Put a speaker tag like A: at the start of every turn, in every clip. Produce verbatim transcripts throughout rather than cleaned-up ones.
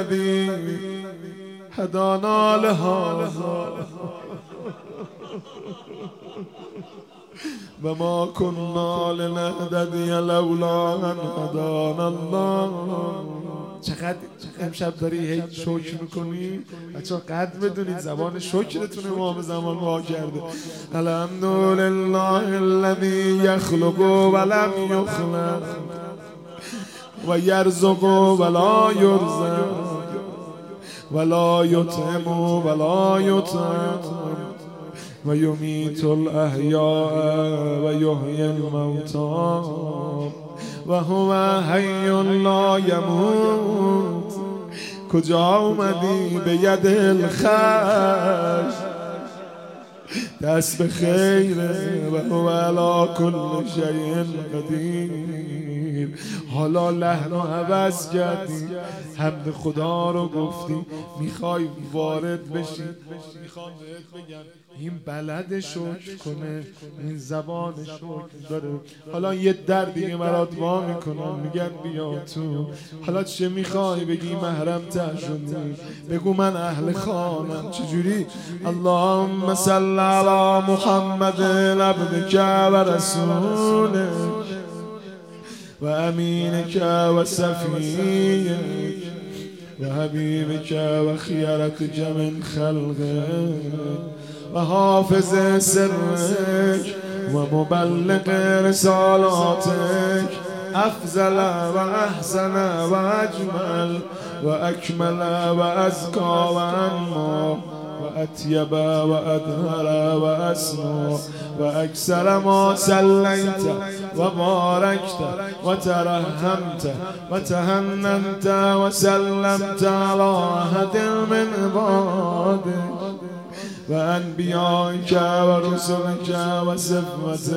A: الذي هدانا لهذا وما كنا لنهتدي لولا ان هدانا الله. چقدر امشب داری هی شکر میکنی؟ بچه ها قدر بدونید زبان شکرتون امام زمان وا کرده. الحمدلله الذی یخلق ولم یخلق و یرزق ولا یرزق ولا یطعم ولا یطعم و یمیت الاحیاء و یحیی الموتى و هو حی لا یموت. کجا اومدی به ید الخیر، دست به خیره و هو علی کل شیء قدیر. حالا لحن و عوض کردی، حمد خدا رو گفتی، میخوای وارد بشی. میخوام بهت بگم این بلد شکر کنه، این زبان شکر داره. حالا یه در دیگه مرات وا میکنم، میگن بیا تو. حالا چه میخوای بگی؟ محرم تر شدی، بگو من اهل خانم. چجوری؟ اللهم صل علی محمد عبدک و رسولک و امینک و صفیک و حبیبک و خیرتک من خلقک و حافظ سرک و مبلغ رسالاتک افضل و احسن و اجمل و اکمل و ازکا و انما و اطیب و ادهر و اسما و اکثر ما صلیت و بارکت و ترحمت و تهننت و سلمت علی احد من عبادک و انبیائک و رسلک و صفتک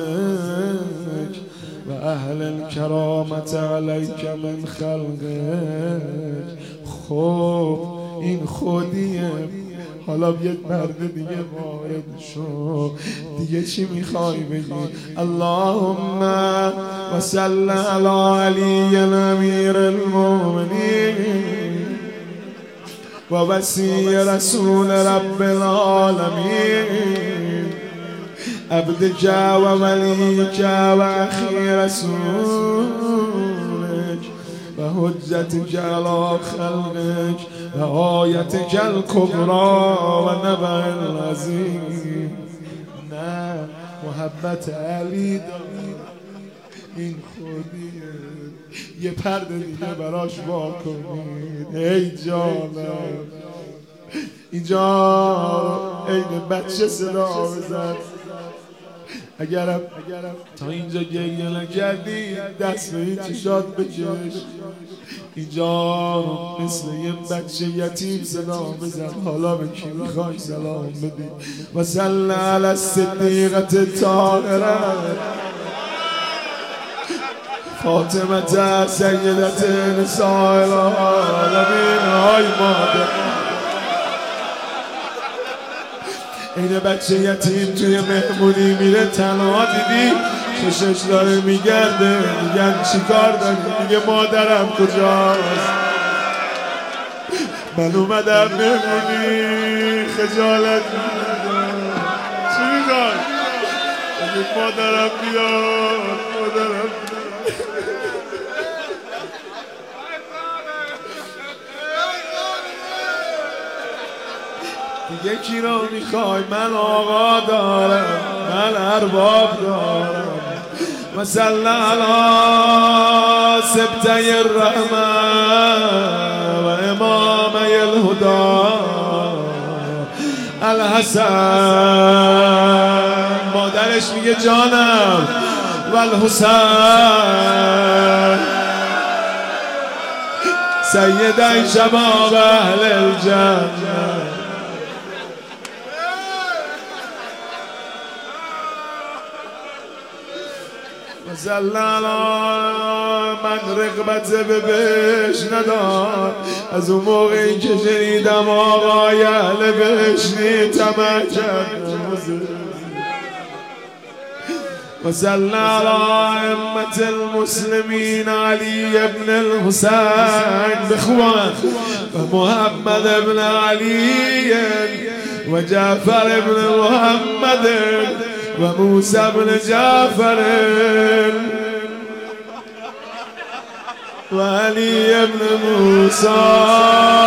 A: و اهل الکرامت علیک من خلقک. خب این خودیه. حالا بیاد مرد دیگه وارد شو، دیگه چی میخوای بگی؟ اللهم و صل علی علی امیر المؤمنین و وصی رسول رب العالمین عبدک و ولیک و اخی رسولک و حجتک علی خلقک و آیتک الکبری و نبع العظیم. نه محبت علی داری، این خودیه. یه پرده دیگه براش وا کنید. ای جانم اینجا عین بچه صدا بزن. اگرم تا اینجا گریه نکردی دست به این چشات بکش. اینجا مثل یه بچه یتیم صدا بزن. حالا به کی میخوای سلام بدی؟ و صل علی الصدیقة طاهرة فاطمة سیدة نساء العالمین. های مادر، این بچه یتیم توی مهمونی میره تنها، دیدی چشش داره میگرده، میگن چی کار داری؟ میگه مادرم کجاست؟ من اومدم مهمونی خجالت میدم. چی میگن؟ میگه مادرم بیاد، مادرم بیاد. دیگه کی رو میخوای؟ من آقا دارم، من ارباب دارم. و صلی علی سبطی الرحمه و امامی الهدی الحسن. مادرش میگه جانم. و الحسین سیدی شباب اهل الجنه. زلالا من رغبت به بهش ندار. از اون موقعی که شنیدم آقای اهل بهشتی طمع کردم. و زلالا ائمة المسلمین علی ابن الحسین. بخوان ومحمد بن علي وجعفر بن محمد وموسى بن جعفر وعلي بن موسى